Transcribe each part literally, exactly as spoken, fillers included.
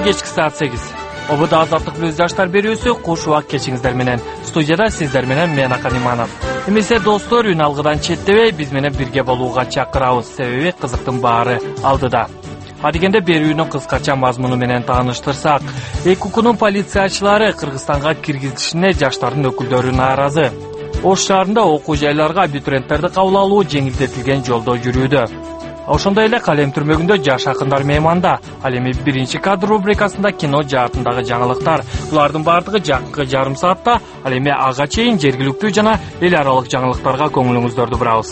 кечки саат сегиз. Обода азаттык плюс жаштар берүүсү куш убак кечиңиздер менен. Студияда сиздер менен мен Акан Иманов. Эмесе достор, үн алгыдан четтебей биз менен бирге болууга чакырабыз. Себеби кызыктын баары алдыда. Адегенде берүүнүн кыскача мазмуну менен тааныштырсак, ЭКУКунун полициячылары Кыргызстанга киргизилишине жаштардын өкүлдөрү нааразы. Ош шаарында окуу жайларга абитуриенттерди кабыл алуу жеңилдетилген жолдо жүрүүдө. Ошондой эле Калем түрмөгүндө жаш акындар мейманда. Ал эми биринчи кадр рубрикасында кино жаатындагы жаңылыктар. Булардын баардыгы жакынкы жарым саатта. Ал эми ага чейин жергиликтүү жана эл аралык жаңылыктарга көңүлүңүздөрдү бурабыз.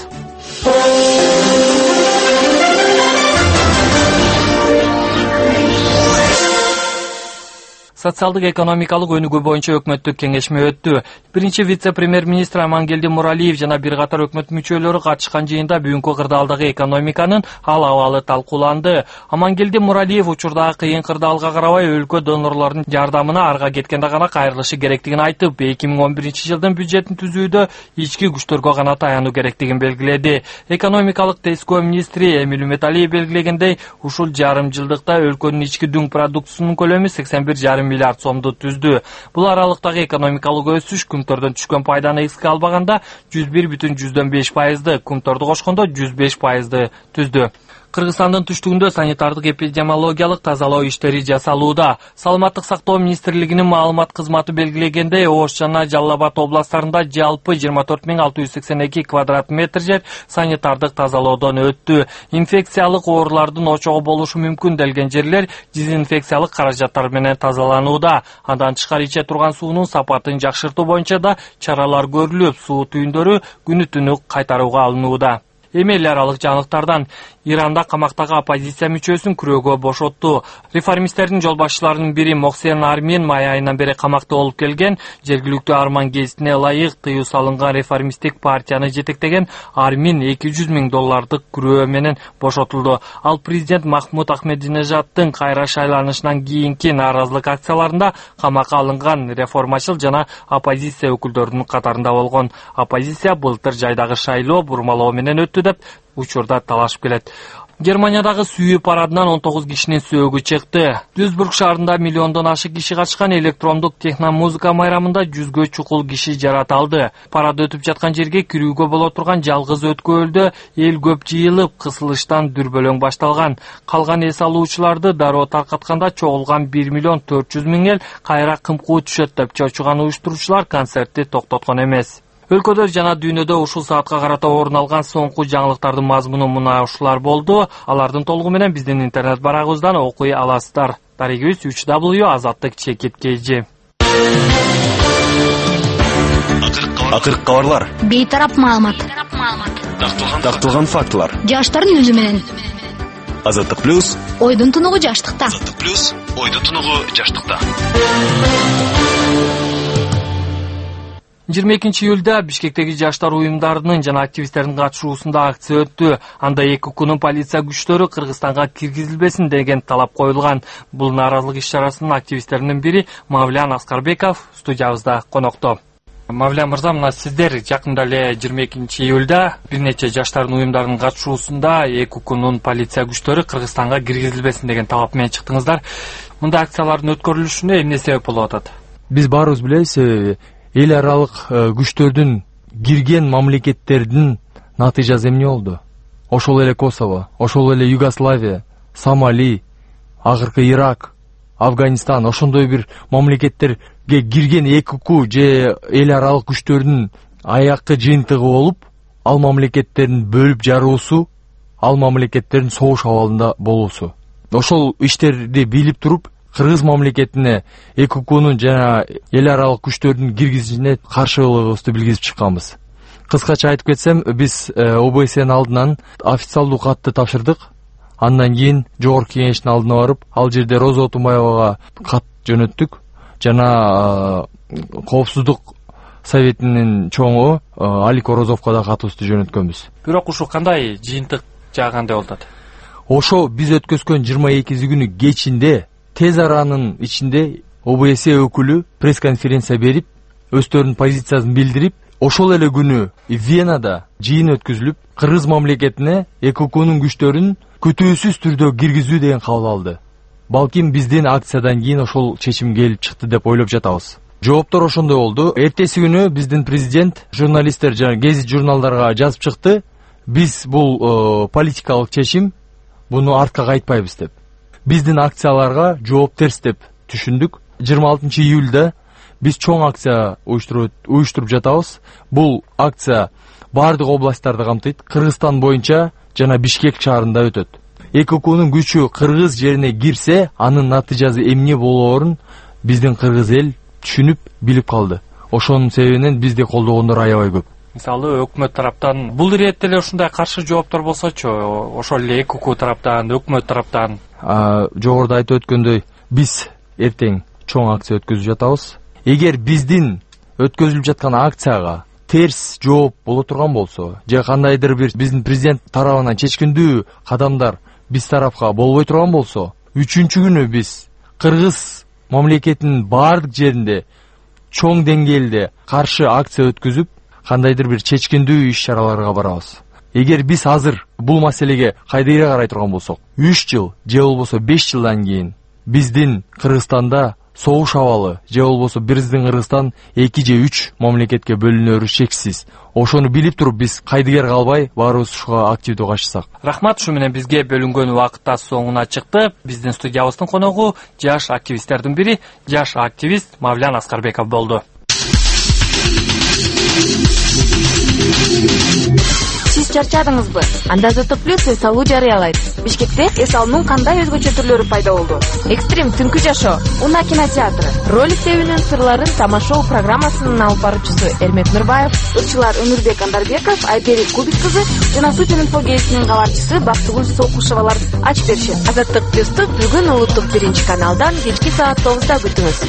Социалдык экономикалык өнүгүү боюнча өкмөттүк кеңешме өттү. Биринчи вице-премьер-министр Амангелди Муралиев жана бир катар өкмөт мүчөлөрү катышкан жыйында бүгүнкү кырдаалдагы экономиканын ал абалы талкууланды. Амангелди Муралиев учурдагы кыйын кырдаалга карабай өлкө донорлордун жардамына арга кеткенде гана кайрылышы керектигин айтып, эки миң он биринчи жылдын бюджетин түзүүдө ички күчтөргө гана таянуу керектигин белгиледи. Экономикалык тескөө министри Эмил Үмөталиев белгилегендей, ушул жарым жылдыкта өлкөнүн ички дүң продуктусунун көлөмү сексен бир жарым миллиард сомду түздү. Бул аралыктагы экономикалык өсүш кумтордон түшкөн пайданы эске албаганда жүз бир бүтүн жүздөн беш пайызды, кумторду кошкондо жүз беш пайызды түздү. Кыргызстандын түштүгүндө санитардык эпидемиологиялык тазалоо иштери жасалууда. Саламаттык сактоо министрлигинин маалымат кызматы белгилегендей, Ош жана Жалал Абад областтарында жалпы жыйырма төрт миң алты жүз сексен эки квадрат метр жер санитардык тазалоодон өттү. Инфекциялык оорулардын очогу болушу мүмкүн делген жерлер дезинфекциялык каражаттар менен тазаланууда. Андан тышкары иче турган суунун сапатын жакшыртуу боюнча да чаралар көрүлүп, суу түйүндөрү күнү түнү кайтарууга алынууда. Эми эл аралык жаңылыктардан Иранда камактагы оппозиция мүчөсүн күрөөгө бошотту. Реформисттердин жол башчыларынын бири Моксен Армин май айынан бери камакта болуп келген. Жергиликтүү арман гезитине ылайык тыюу салынган реформисттик партияны жетектеген Армин эки жүз миң доллардык күрөө менен бошотулду. Ал президент Махмуд Ахмединежаддын кайра шайланышынан кийинки нааразылык акцияларында камакка алынган реформачыл жана оппозиция өкүлдөрүнүн катарында болгон. Оппозиция былтыр жайдагы шайлоо бурмалоо менен өттү деп учурда талашып келет. Германиядагы сүйүү парадынан он тогуз кишинин сөөгү чыкты. Дюсбург шаарында миллиондон ашык киши катышкан электрондук техномузыка майрамында жүзгө чукул киши жараталды. Парад өтүп жаткан жерге кирүүгө боло турган жалгыз өткөлдө эл көп жыйылып, кысылыштан дүрбөлөң башталган. Калган эс алуучуларды дароо таркатканда чогулган бир миллион төрт жүз миң эл кайра кымкуу түшөт деп чочуган уюштуруучулар концертти токтоткон эмес. Өлкөдө жана дүйнөдө ушул саатка карата орун алган соңку жаңылыктардын мазмуну мына ушулар болду. Алардын толугу менен биздин интернет барагыбыздан окуй аласыздар. Таригибиз үч дабл ю азаттык чекит kg. Акыркы кабарлар. Бейтарап маалымат. Такталган фактылар. Жаштардын өзү менен. Азаттык плюс. Ойдун тунугу жаштыкта. Азаттык плюс. Ойдун тунугу жаштыкта. жыйырма экинчи июлда Бишкектеги жаштар уюмдарынын жана активисттердин катышуусунда акция өттү. Анда ЭКУКунун полиция күчтөрү Кыргызстанга киргизилбесин деген талап коюлган. Бул нааразылык иш-чарасынын активисттеринин бири Мавлян Аскарбеков студиябызда конокто. Мавлян мырза, мына сиздер жакында эле жыйырма экинчи июлда бир нече жаштардын уюмдарынын катышуусунда ЭКУКунун полиция күчтөрү Кыргызстанга киргизилбесин деген талап менен чыктыңыздар. Мындай акциялардын өткөрүлүшүнө эмне себеп болуп атат? Биз баарыбыз билебиз, себеби эл аралык күчтөрдүн кирген мамлекеттердин натыйжасы эмне болду? Ошол эле Косово, ошол эле Югославия, Сомали, акыркы Ирак, Афганистан, ошондой бир мамлекеттерге кирген ЭКУК же эл аралык күчтөрдүн аяккы жыйынтыгы болуп, ал мамлекеттерин бөлүп жаруусу, ал мамлекеттердин согуш абалында болуусу. Ошол иштерди билип туруп, Кыргыз мамлекетине ЭКУКунун жана эл аралык күчтөрдүн киргизишине каршылыгыбызды билгизип чыкканбыз. Кыскача айтып кетсем, биз ОБСнин алдынан официалдуу катты тапшырдык. Андан кийин жогорку кеңештин алдына барып, ал жерде Роза Отунбаевага кат жөнөттүк. Жана коопсуздук советинин чоңу Алик Орозовго да катыбызды жөнөткөнбүз. Бирок ушул кандай жыйынтык жаагандай болду? Ошо биз өткөзгөн жыйырма экиси күнү кечинде тез аранын ичинде ОБС өкүлү пресс-конференция берип, өздөрүнүн позициясын билдирип, ошол эле күнү Венада жыйын өткөзүлүп, Кыргыз мамлекетине ЭКУКунун күчтөрүн күтүүсүз түрдө киргизүү деген кабыл алды. балким биздин акциядан кийин ошол чечим келип чыкты деп ойлоп жатабыз. Жооптор ошондой болду. Эртеси күнү биздин президент журналисттер жана гезит журналдарга жазып чыкты. Биз бул политикалык чечим, буну артка кайтпайбыз деп. Биздин акцияларга жооп терс деп түшүндүк. жыйырма алтынчы июлда биз чоң акция уюштуруп жатабыз. Бул акция бардык областтарды камтыйт. Кыргызстан боюнча жана Бишкек шаарында өтөт. ЭККнун күчү кыргыз жерине кирсе, анын натыйжасы эмне болоорун биздин кыргыз эл түшүнүп, билип калды. Ошонун себебинен бизди колдогондор аябай көп. Мисалы, өкмөт тараптан бул иретте эле ушундай каршы жооптор болсочу, ошол эле ЭКК тараптан, өкмөт тараптан. Жогоруда айтып өткөндөй, биз эртең чоң акция өткөзүп жатабыз. Эгер биздин өткөзүлүп жаткан акцияга терс жооп боло турган болсо, же кандайдыр бир биздин президент тарабынан чечкиндүү кадамдар биз тарапка болбой турган болсо, үчүнчү күнү биз кыргыз мамлекетинин бардык жеринде чоң деңгээлде каршы акция өткөзүп, кандайдыр бир чечкиндүү иш-чараларга барабыз. Эгер биз азыр бул маселеге кайдыйра карай турган болсок, үч жыл же болбосо беш жылдан кийин биздин Кыргызстанда согуш абалы же болбосо биздин Кыргызстан эки же үч мамлекетке бөлүнөрү шексиз. Ошону билип туруп биз кайдыгер калбай баарыбыз ушуга активдүү катышсак. Рахмат, ушу менен бизге бөлүнгөн убакытта соңуна чыкты. Биздин студиябыздын коногу жаш активисттердин бири, жаш активист Мавлян Аскарбеков болду. Сиз чарчадыңызбы? Анда Азаттык плюс эс алуу жарыялайт. Бишкекте эс алуунун кандай өзгөчө түрлөрү пайда болду? Экстрим түнкү жашоо, Уна кинотеатры, ролик тебинин сырларын тамашоо программасынын алып баруучусу Эрмек Нурбаев, ырчылар Өмүрбек Андарбеков, Айберик Кубик кызы жана Сутин инфо гезитинин кабарчысы Бактыгүл Сокушевалар ачып беришет. Азаттык плюсту бүгүн улуттук биринчи каналдан кечки саат тогузда күтүңүз.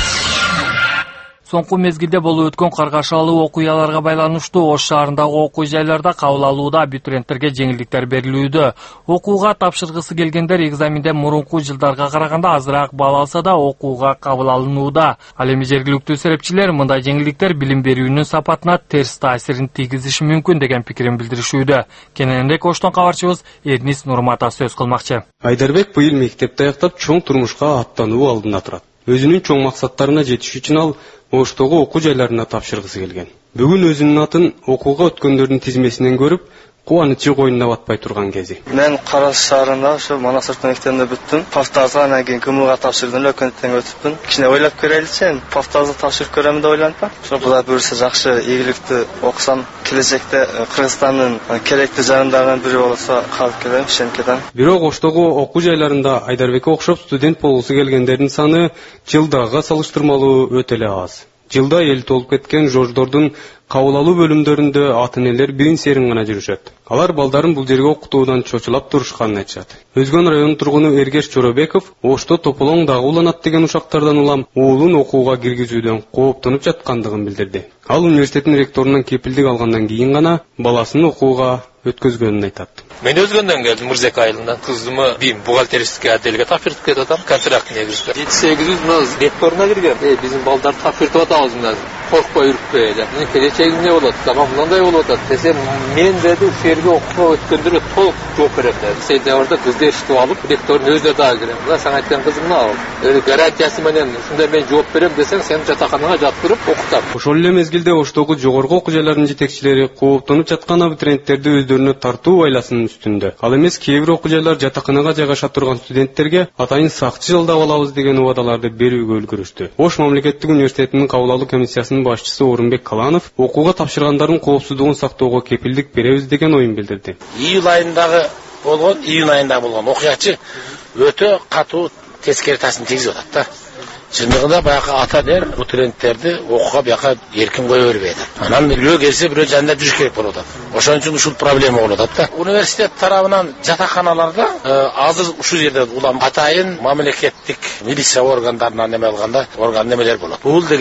Соңку мезгилде болуп өткөн каргашалуу окуяларга байланыштуу Ош шаарындагы окуу жайларда кабыл алууда абитуриенттерге жеңилдиктер берилүүдө. Окууга тапшыргысы келгендер экзаменде мурунку жылдарга караганда азыраак балл алса да окууга кабыл алынууда. Ал эми жергиликтүү серепчилер мындай жеңилдиктер билим берүүнүн сапатына терс таасирин тийгизиши мүмкүн деген пикирин билдиришүүдө. Кененирээк Оштон кабарчыбыз Эрнис Нурматов сөз кылмакчы. Айдарбек быйыл мектепти аяктап чоң турмушка аттануу алдында турат. Өзүнүн чоң максаттарына жетиш үчүн ал Оштогу окуу жайларына тапшыргысы келген. Бүгүн өзүнүн атын окууга өткөндөрдүн тизмесинен көрүп, кубанычы койнуна батпай турган кези. Мен Караш шаарында ошо Манас орто мектебинде бүттүм. Пафтазга анан кийин КМГга тапшырдым, өкөнттөн өтүппүн. Кичине ойлоп көрөлүчү, пафтазга тапшырып көрөм деп ойлонуп. Ошо Кудай буйрса жакшы, ийгиликтүү окусам, келечекте Кыргызстандын керектүү жарандарынан бири болсо калып келем, ишенип кетем. Бирок Оштогу окуу жайларында Айдарбекке окшоп студент болгусу келгендердин саны жылдагыга салыштырмалуу өтө эле аз. Жылда эл толуп кеткен жождордун кабыл алуу бөлүмдөрүндө ата-энелер бирин серин гана жүрүшөт. Алар балдарын бул жерге окутуудан чочулап турушканын айтышат. Өзгөн районунун тургуну Эргеш Жоробеков Ошто тополоң дагы уланат деген ушактардан улам уулун окууга киргизүүдөн кооптонуп жаткандыгын билдирди. Ал университеттин ректорунан кепилдик алгандан кийин гана баласын окууга өткөзгөнүн айтат. Мен өзгөндөн келдим, Мырзек айылынан. Кызымы бим бухгалтеристикке отделге тапшыртып кетип атам, контракт негизинде. жети сегиз жүз мына ректоруна кирген. Э, биздин балдар тапшыртып атабыз мына. Коркпой үркпөй эле. Мен келечегим эмне болот? Заман мындай болуп атат десем, мен деди ушул жерге окууга өткөндөргө толук жооп берем деди. Сентябрда кызды эшитип алып, ректордун өзүнө дагы кирем. Мына сен айткан кызым мына ал. Гарантиясы менен ушундай мен жооп берем десең, сени жатаканага жаткырып окутам. Ошол эле мезгилде Оштогу жогорку окуу жайларынын жетекчилери кооптонуп жаткан абитуриенттерди өздөрүнө тартуу айласынын үстүндө. Ал эмес кээ бир окуу жайлар жатаканага жайгаша турган студенттерге атайын сакчы жалдап алабыз деген убадаларды берүүгө үлгүрүштү. Ош мамлекеттик университетинин кабыл алуу комиссиясынын башчысы Орунбек Каланов окууга тапшыргандардын коопсуздугун сактоого кепилдик беребиз деген оюн билдирди. Июль айындагы болгон, июнь айында болгон окуячы өтө катуу тескери таасирин тийгизип атат да. Чындыгында баягы ата-энелер абитуриенттерди окууга бияка эркин кое бербейт. Анан бирөө келсе бирөө жанында жүрүш керек болуп атат. Ошон үчүн ушул проблема болуп атат да. Университет тарабынан жатаканаларда азыр ушул жерде улам атайын мамлекеттик милиция органдарынан неме алганда орган немелер болот. Бул деген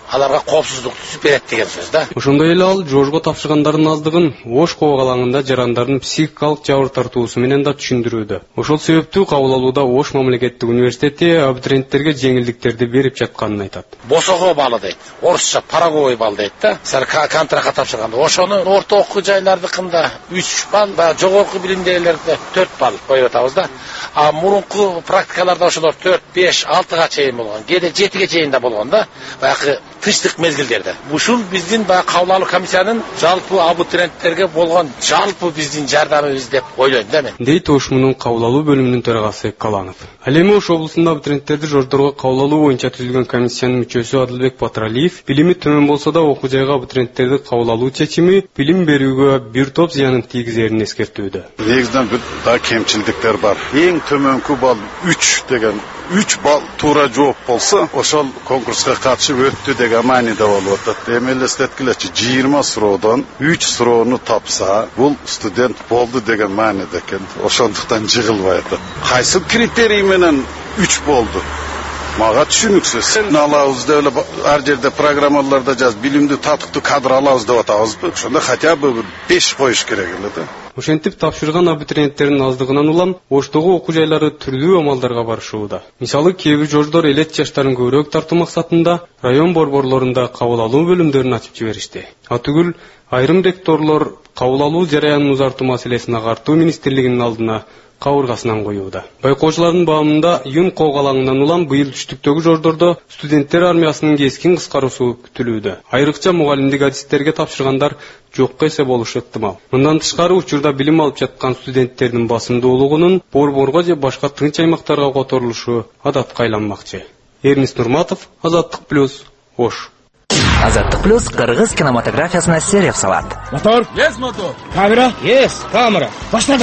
аларга коопсуздукту түзүп берет деген сөз да. Ошондой эле ал жожго тапшыргандардын аздыгын Ош коогалаңында жарандардын психикалык жабыр тартуусу менен да түшүндүрүүдө. Ошол себептүү кабыл алууда Ош мамлекеттик университети абитуриенттерге жеңилдиктерди берип жатканын айтат. Босого балы дейт. Орусча параговый бал дейт да. Сэр контрактка тапшырганда ошону орто окуу жайлардыкында үч балл, баягы жогорку билимдегилерде төрт балл коюп атабыз да. А мурунку практикаларда ошолор төрт, беш, алтыга чейин болгон, кээде жетиге чейин да болгон да. Баягы тынчтык мезгилдерде. Ушул биздин баягы кабыл алуу комиссиянын жалпы абитуриенттерге болгон жалпы биздин жардамыбыз деп ойлойм да мен. Дейт Ош мунун кабыл алуу бөлүмүнүн төрагасы Каланов. Ал эми Ош облусунда абитуриенттерди жождорго кабыл алуу боюнча түзүлгөн комиссиянын мүчөсү Адылбек Батыралиев билими төмөн болсо да окуу жайга абитуриенттерди кабыл алуу чечими билим берүүгө бир топ зыянын тийгизерин эскертүүдө. Негизинен бир да кемчилдиктер бар. Эң төмөнкү балл үч деген үч балл туура жооп болсо, ошол конкурска катышып өттү деген мааниде болуп атат. Эми элестеткилечи жыйырма суроодон үч суроону тапса, бул студент болду деген мааниде экен. Ошондуктан жыгылбай атат. Кайсы критерий менен үч болду? Мага түшүнүксүз. Алабыз деп эле ар жерде программаларда жаз билимдүү татыктуу кадр алабыз деп атабызбы? Ошондо хотя бы бир беш коюш керек эле да. Ошентип тапшырган абитуриенттердин аздыгынан улам Оштогу окуу жайлары түрдүү амалдарга барышууда. Мисалы, кээ бир жождор элет жаштарын көбүрөөк тартуу максатында район борборлорунда кабыл алуу бөлүмдөрүн ачып жиберишти. Атүгүл айрым ректорлор кабыл алуу жараянын узартуу маселесин агартуу министрлигинин алдына кабыргасынан коюуда. Байкоочулардын баамында июнь коогалаңынан улам быйыл түштүктөгү жождордо студенттер армиясынын кескин кыскаруусу күтүлүүдө. Айрыкча мугалимдик адистерге тапшыргандар жокко эсе болушу ыктымал. Мындан тышкары учурда билим алып жаткан студенттердин басымдуулугунун борборго же башка тынч аймактарга которулушу адатка айланмакчы. Эрнис Нурматов, Азаттык плюс, Ош. Азаттык плюс кыргыз кинематографиясына сереп салат. Мотор? Yes, мотор. Камера? Yes, камера. Баштадык.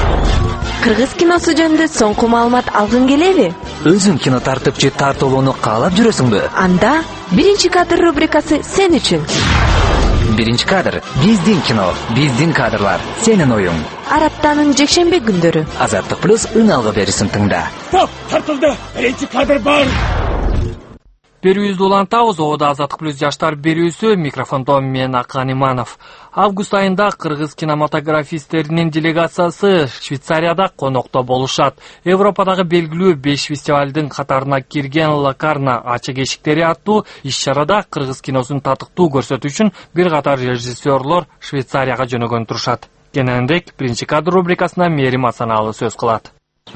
Кыргыз киносу жөнүндө соңку маалымат алгың келеби? Өзүң кино тартып же тартуулоону каалап жүрөсүңбү? Анда биринчи кадр рубрикасы сен үчүн. Биринчи кадр биздин кино, биздин кадрлар, сенин оюң. Ар аптанын жекшемби күндөрү. Азаттык плюс үн алгы берүүсүн тыңда. Стоп, тартылды. Биринчи кадр бар. Берүүбүздү улантабыз. Ода Азаттык плюс жаштар берүүсү, микрофондо мен Акан Иманов. Август айында кыргыз кинематографисттеринин делегациясы Швейцарияда конокто болушат. Европадагы белгилүү беш фестивалдын катарына кирген Лакарна ачык эшиктери аттуу иш-чарада кыргыз киносун татыктуу көрсөтүү үчүн бир катар режиссерлор Швейцарияга жөнөгөн турушат. Кененирээк биринчи кадр рубрикасына Мээрим Асаналы сөз кылат.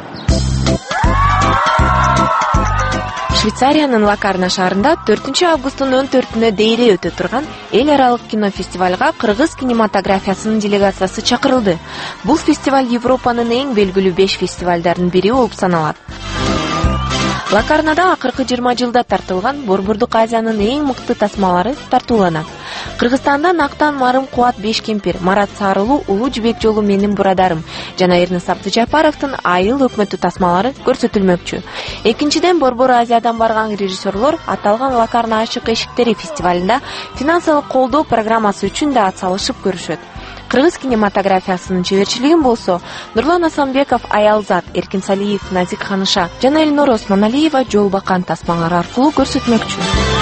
Швейцариянын Лакарна шаарында төртүнчү августтун он төртүнө дейре өтө турган эл аралык кинофестивалга кыргыз кинематографиясынын делегациясы чакырылды. Бул фестиваль Европанын эң белгилүү беш фестивалдардын бири болуп саналат. Лакарнада акыркы жыйырма жылда тартылган Борбордук Азиянын эң мыкты тасмалары тартууланат. Кыргызстандан Актан Марым Кубат беш кемпир, Марат Сарылуу Улуу жибек жолу менин бурадарым жана Эрнис Абдыжапаровдун Айыл өкмөттү тасмалары көрсөтүлмөкчү. Экинчиден Борбор Азиядан барган режиссерлор аталган Лакарна ачык эшиктери фестивалында финансылык колдоо программасы үчүн да ат салышып көрүшөт. Кыргыз кинематографиясынын чеберчилигин болсо Нурлан Асанбеков Аялзат, Эркин Салиев Назик Ханыша жана Элнур Осмоналиева Жол бакан тасмалары аркылуу көрсөтмөкчү.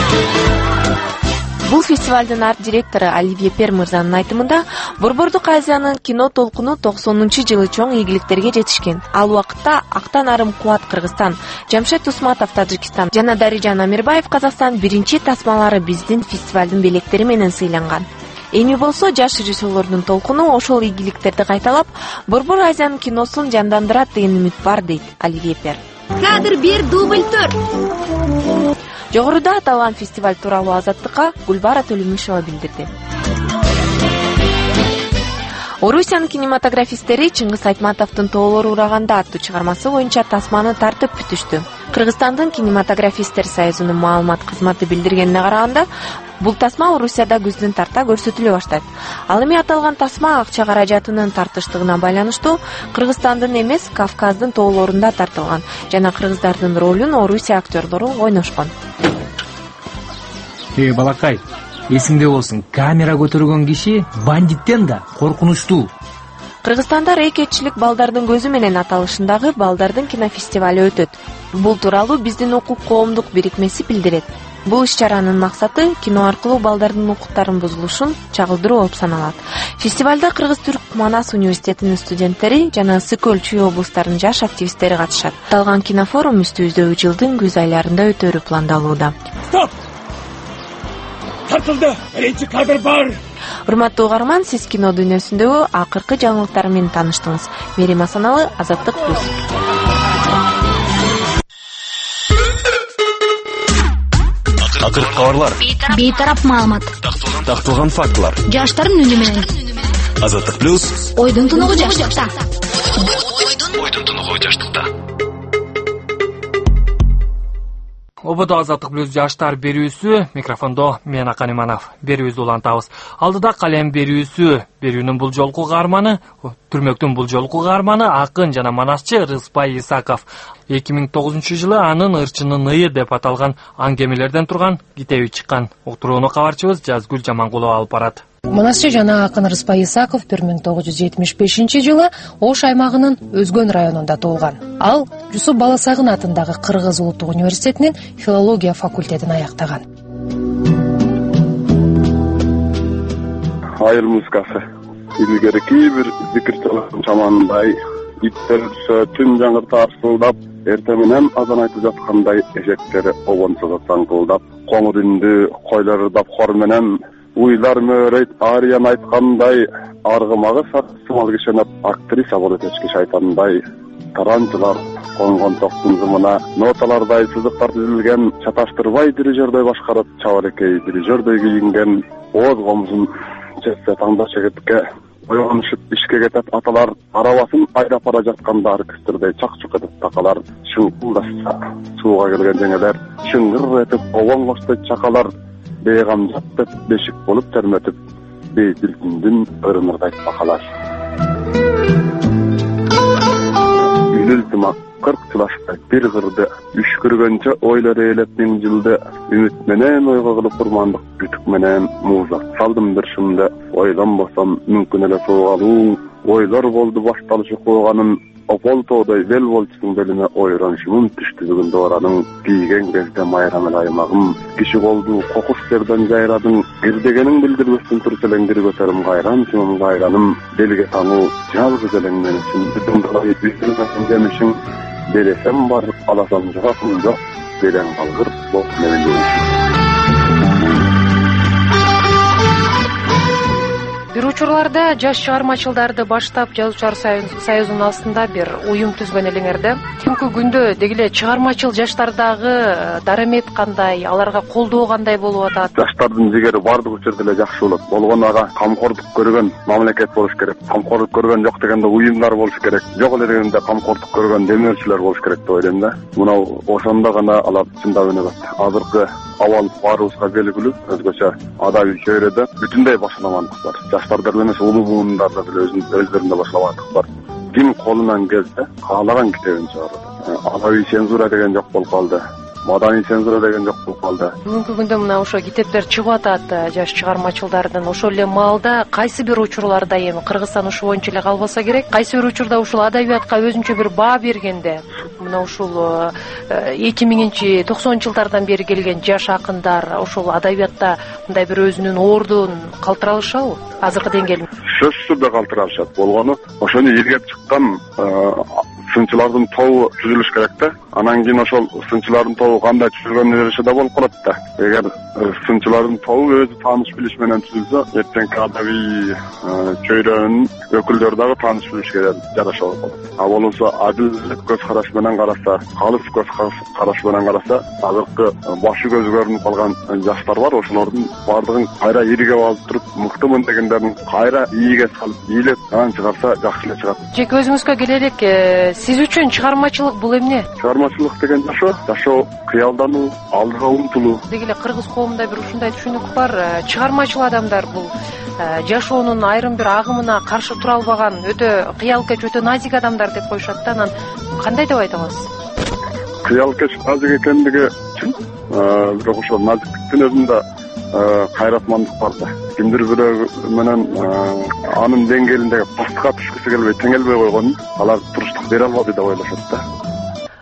Бул фестивалдын арт-директору Оливье Пер мырзанын айтымында, Борбордук Азиянын кино толкуну токсонунчу жылы чоң ийгиликтерге жетишкен. Ал убакытта Актан Арым Кубат Кыргызстан, Жамшед Усматов Тажикстан жана Дарижан Амирбаев Казакстан биринчи тасмалары биздин фестивалдын белектери менен сыйланган. Эми болсо жаш режиссерлордун толкуну ошол ийгиликтерди кайталап, Борбор Азиянын киносун жандандырат деген үмүт бар дейт Оливье Пер. Кадр бир, дубль төрт. Жогоруда аталган фестиваль тууралуу Азаттыкка Гүлбара Төлөмүшова билдирди. Орусиянын кинематографисттери Чыңгыз Айтматовдун Тоолор ураганда аттуу чыгармасы боюнча тасманы тартып бүтүштү. Кыргызстандын кинематографисттер союзунун маалымат кызматы билдиргенине караганда, бул тасма Орусияда күздүн тарта көрсөтүлө баштайт. Ал эми аталган тасма акча каражатынын тартыштыгына байланыштуу Кыргызстандын эмес, Кавказдын тоолорунда тартылган жана кыргыздардын ролун Орусия актерлору ойношкон. Эй, балакай, эсиңде болсун, камера көтөргөн киши бандиттен да коркунучтуу. Кыргызстанда рейкетчилик балдардын көзү менен аталышындагы балдардын кинофестивали өтөт. Бул тууралуу биздин укук коомдук бирикмеси билдирет. Бул иш-чаранын максаты кино аркылуу балдардын укуктарынын бузулушун чагылдыруу болуп саналат. Фестивалда Кыргыз-Түрк Манас университетинин студенттери жана Ысык Көл, Чүй облустарынын жаш активисттери катышат. Аталган кинофорум үстүбүздөгү жылдын күз айларында өтөрү пландалууда. Стоп! Тартылды! Биринчи кадр бар! Урматтуу угарман, сиз кино дүйнөсүндөгү акыркы жаңылыктар менен тааныштыңыз. Мерим Асаналы, Азаттык плюс. Акыркы кабарлар. Бейтарап маалымат. Такталган фактылар. Жаштардын үнү менен. Азаттык плюс. Ойдун тунугу жаштыкта. Ойдун тунугу жаштыкта. Ободо Азаттык плюс жаштар берүүсү, микрофондо мен Акан Иманов. Берүүбүздү улантабыз. Алдыда калем берүүсү, берүүнүн бул жолку каарманы, түрмөктүн бул жолку каарманы акын жана манасчы Рыспай Исаков. эки миң тогузунчу жылы анын ырчынын ые деп аталган аңгемелерден турган китеби чыккан. Уктурууну кабарчыбыз Жазгүл Жамангулова алып барат. Манасчы жана акын Рыспай Исаков бир миң тогуз жүз жетимиш бешинчи жылы Ош аймагынын Өзгөн районунда туулган. Ал Жусуп Баласагын атындагы Кыргыз улуттук университетинин филология факультетин аяктаган. Айыл музыкасы. Илгерки бир зикир чамандай, иттер үрсө түн жаңыр тарсылдап, эртең менен азан айтып жаткандай эжектери обонсого саңкылдап, коңур үндү койлор ырдап хор менен уйлар мөөрөйт ариян айткандай, аргымагы сымал кишенеп актриса болот эчки шайтандай. Таранчылар конгон токтун зымына ноталардай сызыктар түзүлгөн, чаташтырбай дирижердой башкарып, чабарекей дирижердой кийинген, ооз комузун чечсе таңда чегитке ойгонушуп ишке кетет аталар, арабасын айдап бара жатканда оркестрдей чак-чук этип такалар, шыңкылдашса сууга келген жеңелер, шыңгыр этип обон коштой чакалар, бейгам жат деп бешик болуп терметип, бейдил күндүн ырымырдайт бакалар. Үлүлтүма кырк жылаштай бир кырды, үшкүргөнчө ойлор ээлеп миң жылды, үмүт менен ойго кылып курмандык, бүтүк менен мууза салдым бир шымды, ойлонбосом мүмкүн эле суугалуу, ойлор болду башталышы кууганын, опол тоодой бел болчусун белиме ойроншумун түштү бүгүн дооранын, тийген кезде майрамел аймагым, киши колду кокуш терден жайрадың, кирдегениң билдирбестен туруп элең кир көтөрүм кайран чумум кайраным, белге таңуу жалгыз элең мен үчүн, бүтүн далай үзүлмөсөн жемишиң, бересем бар, аласам жакым жок, берең калгыр бок менен жемишиң. Бир учурларда жаш чыгармачылдарды баштап Жазуучулар союзунун астында бир уюм түзгөн элеңер да. Бүгүнкү күндө дегеле чыгармачыл жаштардагы дарамет кандай, аларга колдоо кандай болуп атат? Жаштардын жигери бардык учурда эле жакшы болот. Болгон ага камкордук көргөн мамлекет болуш керек. Камкордук көргөн жок дегенде уюмдар болуш керек. Жок эле дегенде камкордук көргөн демөөрчүлөр болуш керек деп ойлойм да. Мына ошондо гана алар чындап өнөгөт. Азыркы абал баарыбызга белгилүү, өзгөчө адабий чөйрөдө бүтүндөй башаламандык бар. Жаштарда эмес, улуу буундарда деле өздөрүндө башаламандык бар. Ким колунан келсе, каалаган китебин чыгарат. Адабий цензура деген жок болуп калды. Маданий цензура деген жок болуп калды. Бүгүнкү күндө мына ошо китептер чыгып атат жаш чыгармачылдардын. Ошол эле маалда кайсы бир учурларда эми Кыргызстан ушу боюнча эле калбаса керек, кайсы бир учурда ушул адабиятка өзүнчө бир баа бергенде, мына ушул эки миңинчи токсонунчу жылдардан бери келген жаш акындар ошол адабиятта мындай бир өзүнүн ордун калтыра алышабы? Азыркы деңгээлин? Сөзсүз түрдө калтыра алышат. Болгону ошону иргеп чыккан сынчылардын тобу түзүлүш керек да. Анан кийин ошол сынчылардын тобу кандай түзүлгөнүнө жараша да болуп калат да. Эгер сынчылардын тобу өзү тааныш билиш менен түзүлсө, эртеңки адабий чөйрөнүн өкүлдөрү дагы тааныш билишке жараша болуп калат. А болбосо адилдик көз караш менен караса, калыс көз караш менен караса, азыркы башы көзү көрүнүп калган жаштар бар, ошолордун баардыгын кайра иргеп алып туруп, мыктымын дегендерин кайра ийге салып, ийилеп анан чыгарса жакшы эле чыгат. Жеке өзүңүзгө келелик, сиз үчүн чыгармачылык бул эмне? Чыгармачылык деген жашоо, жашоо кыялдануу, алдыга умтулуу. Дегеле кыргыз коомунда бир ушундай түшүнүк бар, чыгармачыл адамдар бул жашоонун айрым бир агымына каршы тура албаган, өтө кыялкеч, өтө назик адамдар деп коюшат да. Анан кандай деп айта аласыз? Кыялкеч, назик экендиги чын, бирок ошол назиктиктин өзүндө кайратмандык бар да. Кимдир бирөө менен анын деңгээлиндеги постка түшкүсү келбей, теңелбей койгонун алар туруштук бере албады деп ойлошот да.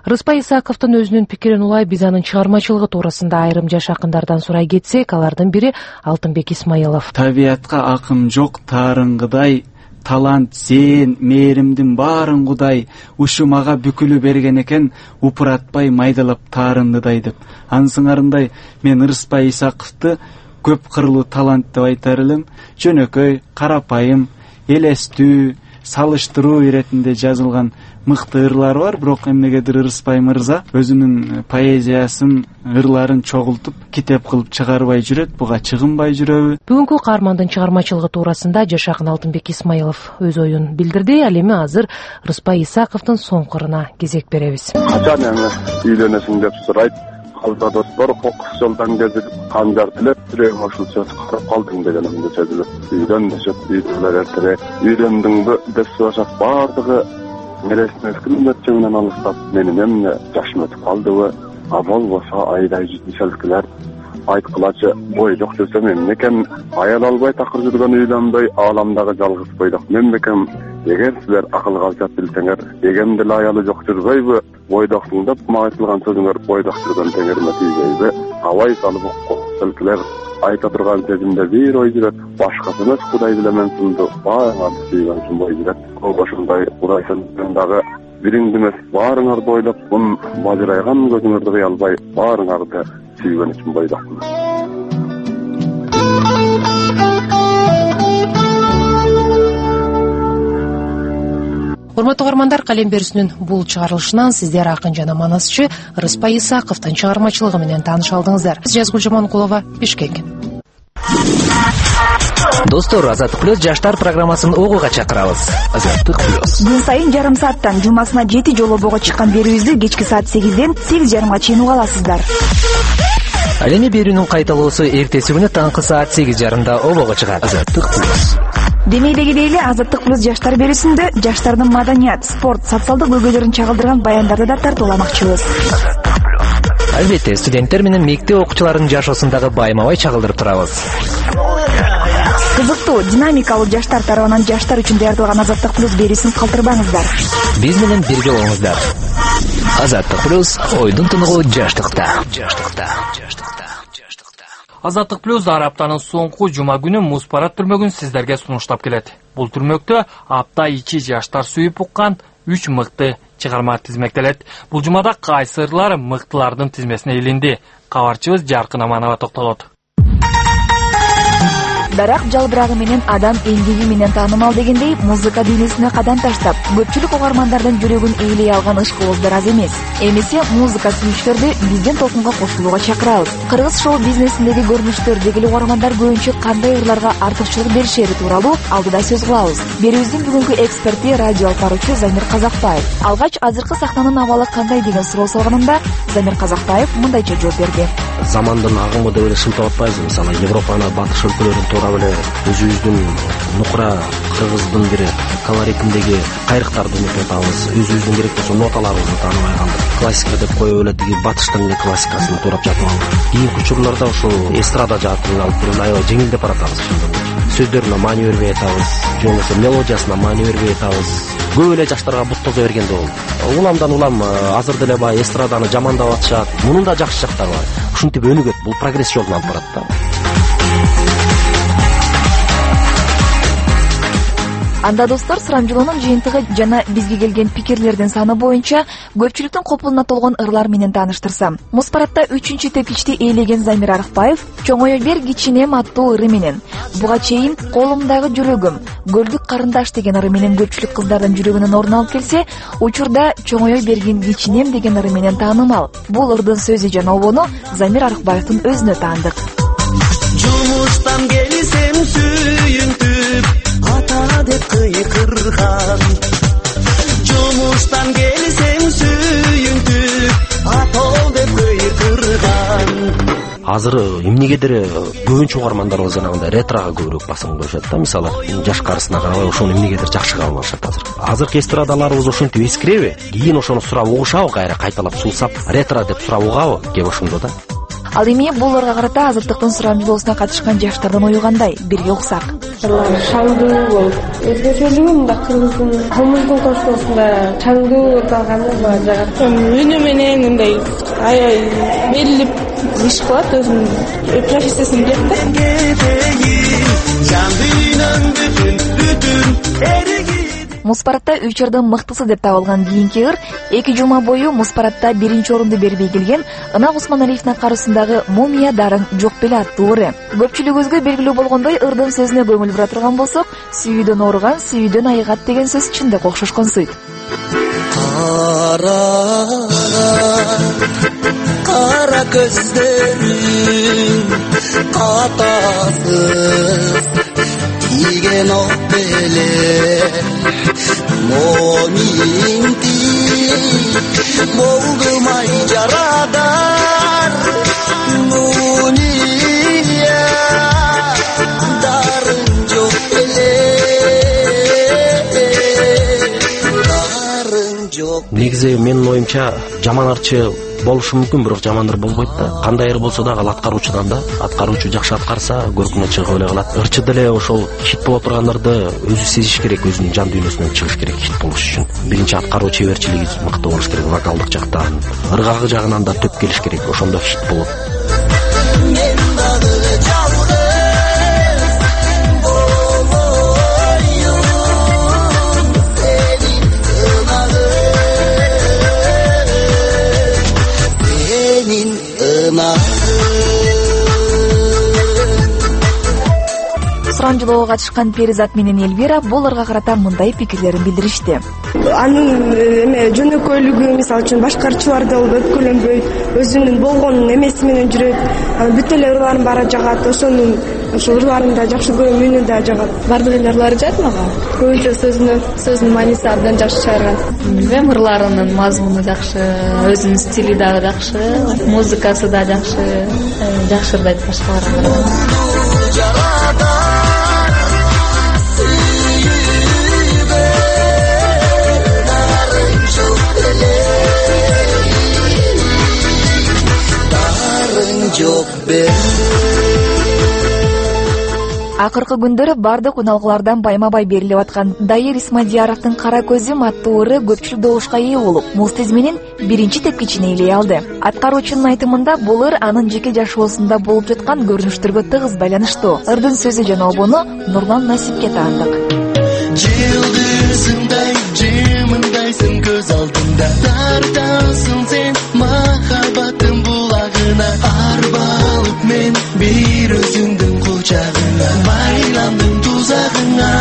Рыспай Исаковдун өзүнүн пикирин улай биз анын чыгармачылыгы туурасында айрым жаш акындардан сурай кетсек, алардын бири Алтынбек Исмаилов. Табиятка акым жок таарыңгыдай, талант сен мээримдин баарын кудай, ушу мага бүкүлү берген экен, упуратпай майдалап таарындыдай деп. Ансыңарындай мен Рыспай Исаковду көп кырлуу талант деп айтар элем. Жөнөкөй, карапайым, элестүү, салыштыруу иретинде жазылган мыкты ырлар бар, бирок эмнегедир Рыспай мырза өзүнүн поэзиясын, ырларын чогултуп, китеп кылып чыгарбай жүрөт, буга чыгынбай жүрөбү? Бүгүнкү каармандын чыгармачылыгы туурасында жаш акын Алтынбек Исмаилов өз оюн билдирди. Ал эми азыр Рыспай Исаковдун соңкуруна кезек беребиз. Качан эми үйлөнөсүң деп сурайт. Калда достор кокус жолдан кезип, канжар тилеп, жүрөгүм ушул сөз карап калдың дегенimди сезилет. Үйдөн дешет, үйдөлөр эртере, үйлөндүңбү деп сурашат бардыгы. Нересин өскүн өтчөгүнөн алыстап, менин эмне жашым өтүп калдыбы? А болбосо айдай жүзүшелкилер айткылачы бой жок десем эмне экен? Аял албай такыр жүргөн үйлөнбөй, ааламдагы жалгыз бойдок мен бекем. Эгер силер акылга алчат билсеңер, эгем деле аялы жок жүрбөйбү? Бойдоктуң деп мага айтылган сөзүңөр бойдок жүргөн теңериме тийбейби? Абай салып селкилер айта турган сезимде бир ой жүрөт. Башкасы эмес Кудай билемен сунду, баарыңарды сүйгөн үчүн бой жүрөт. Ошондой Кудай сенден дагы бириңди эмес баарыңарды ойлоп, мун бажырайган көзүңөрдү кыя албай, баарыңарды сүйгөн үчүн бойдокмун. Урматтуу каармандар, калем берүүсүнүн бул чыгарылышынан сиздер акын жана манасчы Рыспай Исаковдун чыгармачылыгы менен тааныша алдыңыздар. Жазгул Жаманкулова, Бишкек. Достор, Азаттык плюс жаштар программасын угууга чакырабыз. Азаттык плюс. Күн сайын жарым сааттан жумасына жети жолу обого чыккан берүүбүздү кечки саат сегизден сегиз жарымга чейин уга аласыздар. Ал эми берүүнүн кайталоосу эртеси күнү таңкы саат сегиз жарымда обого чыгат. Азаттык плюс. Демейдегидей эле Азаттык плюс жаштар берүүсүндө жаштардын маданият, спорт, социалдык көйгөйлөрүн чагылдырган баяндарды да тартууламакчыбыз. Албетте, студенттер менен мектеп окуучуларынын жашоосундагы байма-бай чагылдырып турабыз. Кызыктуу, динамикалуу жаштар тарабынан жаштар үчүн даярдалган Азаттык плюс берүүсүн калтырбаңыздар. Биз менен бирге болуңуздар. Азаттык плюс ойдун тыныгы жаштыкта. Жаштыкта. Жаштыкта. Азаттык плюс ар аптанын соңку жума күнү Муз парад түрмөгүн сиздерге сунуштап келет. Бул түрмөктө апта ичи жаштар сүйүп уккан үч мыкты чыгарма тизмектелет. Бул жумада кайсы ырлар мыктылардын тизмесине илинди? Кабарчыбыз Жаркын Аманова токтолот. Дарак жалбырагы менен адам эмгеги менен таанымал дегендей, музыка дүйнөсүнө кадам таштап, көпчүлүк угармандардын жүрөгүн ээлей алган ышкыбыздар аз эмес. Эмесе музыка сүйүүчүлөрдү биздин толкунга кошулууга чакырабыз. Кыргыз шоу бизнесиндеги көрүнүштөрдөгү угармандар көбүнчө кандай ырларга артыкчылык беришери тууралуу алдыда сөз кылабыз. Берүүбүздүн бүгүнкү эксперти радио алып Замир Казакбаев. Алгач азыркы сахнанын абалы кандай деген суроо салганында Замир Казакбаев мындайча жооп берди. Замандын агымы деп эле шылтап атпайбызбы? Мисалы Европаны, батыш өлкөлөрүн туура эле өзүбүздүн нукура кыргыздын бир колоритиндеги кайрыктарды унутуп атабыз. Өзүбүздүн керек болсо ноталарыбызды тааныбай калдык. Классика деп коюп эле тиги батыштын эле классикасын туурап жатып алдык. Кийинки учурларда ушул эстрада жаатын алып келип аябай жеңилдеп баратабыз. Сөздөрүнө маани бербей атабыз, же болбосо мелодиясына маани бербей атабыз. Көп эле жаштарга бут тозо бергенде болду. Уламдан улам азыр деле бай эстраданы жамандап атышат. Мунун да жакшы жактары бар. Ушинтип өнүгөт. Бул прогресс жолуна алып барат да. Анда достор, сурамжылоонун жыйынтыгы жана бизге келген пикирлердин саны боюнча көпчүлүктүн копулуна толгон ырлар менен тааныштырсам. Муз парадда үчүнчү тепкичти ээлеген Замир Арыкбаев «Чоңое бер кичинем» аттуу ыры менен, буга чейин «Колумдагы жүрөгүм», «Көлдүк карындаш» деген ыры менен көпчүлүк кыздардын жүрөгүнөн орун алып келсе, учурда «Чоңое бергин кичинем» деген ыры менен таанымал. Бул ырдын сөзү жана обону Замир Арыкбаевдин өзүнө таандык. Жумуштан келсем сүйүнтүп, ата деп кыйкырган. Жумуштан келсем сүйүнтүп, ата деп кыйкырган. Азыр эмнегедир көбүнчө угармандарыбыз жанагындай ретрого көбүрөөк басым коюшат да. Мисалы жаш карысына карабай ошону эмнегедир жакшы кабыл алышат азыр. Азыркы эстрадаларыбыз ошентип эскиреби? Кийин ошону сурап угушабы, кайра кайталап сулсап ретро деп сурап угабы? Кеп ошондо да. Ал эми бул ырга карата Азаттыктын сурамжылоосуна катышкан жаштардын ою кандай? Бирге уксак. ырлар шаңдуу болуп, өзгөчөлүгү мында кыргыздын комуздун кошкосунда шаңдуу ырдалганы мага жагат. Үнү менен мындай аябай берилип иш кылат, өзүнүн профессиясын билет да. Муз парадта үч ырдын мыктысы деп табылган кийинки ыр эки жума бою муз парадта биринчи орунду бербей келген Ынак Усманалиевдин аткаруусундагы Мумия дарың жок беле аттуу ыры. Көпчүлүгүбүзгө белгилүү болгондой, ырдын сөзүнө көңүл бура турган болсок, сүйүүдөн ооруган сүйүүдөн айыгат деген сөз чындык окшошкон сүйт. Кара кара көздөрүң катасыз тиген ок беле моминти болдумай жарадар муния дарың жок беле дарың жок. Негизи менин оюмча жаман ырчы болушу мүмкүн, бирок жаман ыр болбойт да. Кандай ыр болсо дагы ал аткаруучудан да. Аткаруучу жакшы аткарса, көркүнө чыгып эле калат. Ырчы деле ошол хит боло турган ырды өзү сезиш керек, өзүнүн жан дүйнөсүнөн чыгыш керек хит болуш үчүн. Биринчи аткаруу чеберчилиги мыкты болуш керек, вокалдык жактан, ыргагы жагынан да төп келиш керек, ошондо хит болот. Сурамжылоого катышкан Перизат менен Эльвира бул ырга карата мындай пикирлерин билдиришти. Анын эме жөнөкөйлүгү, мисалы үчүн башка ырчыларды өткөлөнбөйт, өзүнүн болгон эмеси менен жүрөт, бүт эле ырларын баары жагат, ошонун ошол ырларын да жакшы көрөм, үнү да жагат. Бардык эле ырлары жагат мага. Көбүнчө сөзүнө сөзүнүн мааниси абдан жакшы чыгарган. Билбейм, ырларынын мазмуну жакшы, өзүнүн стили дагы жакшы, музыкасы да жакшы, жакшы ырдайт башкаларга караганда. Акыркы күндөрү бардык уналгылардан байма-бай берилип аткан Дайыр Исмадияровдун Кара көзүм аттуу ыры көпчүлүк добушка ээ болуп, муз тизминин биринчи тепкичине ээлей алды. Аткаруучунун айтымында бул ыр анын жеке жашоосунда болуп жаткан көрүнүштөргө тыгыз байланыштуу. Ырдын сөзү жана обону Нурлан Насипке таандык. Жылдызыңдай жымындайсың көз алдымда, тартасың сен махаббаттын булагына, арбалып мен бир өзүңдүн кучагына, байландым тузагыңа.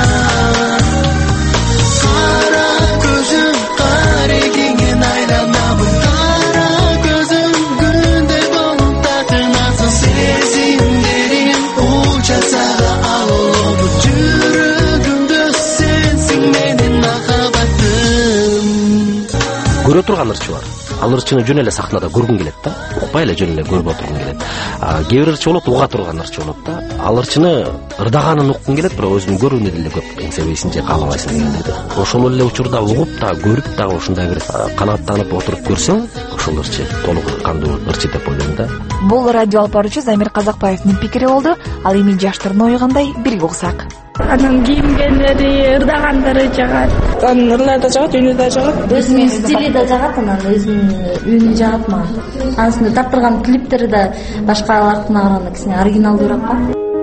Кара көзүм карегиңен айланамын, кара көзүм күндөй болуп татынасың, сезимдерим учасага алып жүрөгүмдө сенсиң менин махаббатым. Көрө турган ырчы бар. Ал ырчыны жөн эле сахнада көргүн келет да, укпай эле жөн эле көрүп отургун келет. А кээ бир ырчы болот, уга турган ырчы болот да. Ал ырчыны ырдаганын уккун келет, бирок өзүн көрүүнү деле көп эңсебейсиң же каалабайсың дегендей. Ошол эле учурда угуп да, көрүп дагы ушундай бир канааттанып отуруп көрсөң, ошол ырчы толук кандуу ырчы деп ойлойм да. Бул радио алып баруучу Замир Казакбаевдин пикири болду. Ал эми жаштардын ою кандай, бирге уксак. Анын кийимгендери, ырдагандары жагат. Анын ырлары да жагат, үнү да жагат. Өзүнүн стили да жагат, анан өзүнүн үнү жагат мага. Анысында тартырган клиптери да башкалардына караганда кичине оригиналдуураак го.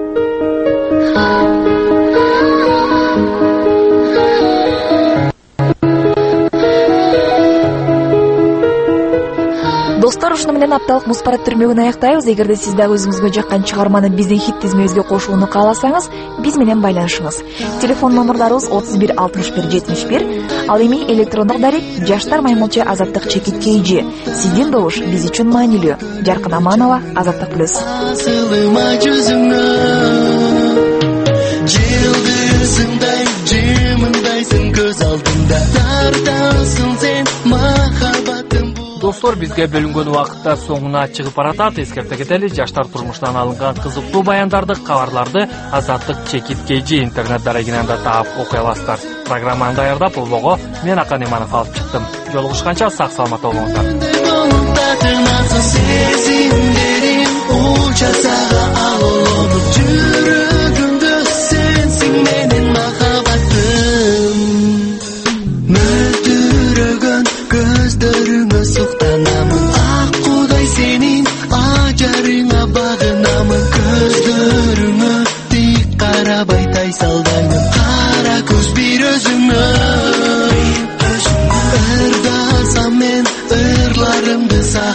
Достор, ушуну менен апталык муз парад түрмөгүн аяктайбыз. Эгерде сиз дагы өзүңүзгө жаккан чыгарманы биздин хит тизмебизге кошууну кааласаңыз, биз менен байланышыңыз. Телефон номерларыбыз отуз бир алтымыш бир жетимиш бир. Ал эми электрондук дарек жаштар маймылча азаттык чекит кейжи. Сиздин добуш биз үчүн маанилүү. Жаркын Аманова, Азаттык плюс. Жылдызыңдай жымындайсың көз алдымда, тартасың сен махаббатым. Достор, бизге бөлүнгөн убакытта соңуна чыгып баратат. Эскерте кетели, жаштар турмуштан алынган кызыктуу баяндарды, кабарларды Азаттык чекит кейжи интернет дарегинен да таап окуй аласыздар. Программаны даярдап Болбого мен Акан Иманов алып чыктым. Жолугушканча сак саламатта болуңуздар. Жүрөгүмдө сенсиң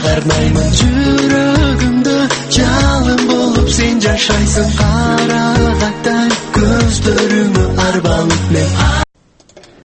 арнаймын жүрөгүмдө жалын болуп сен жашайсың.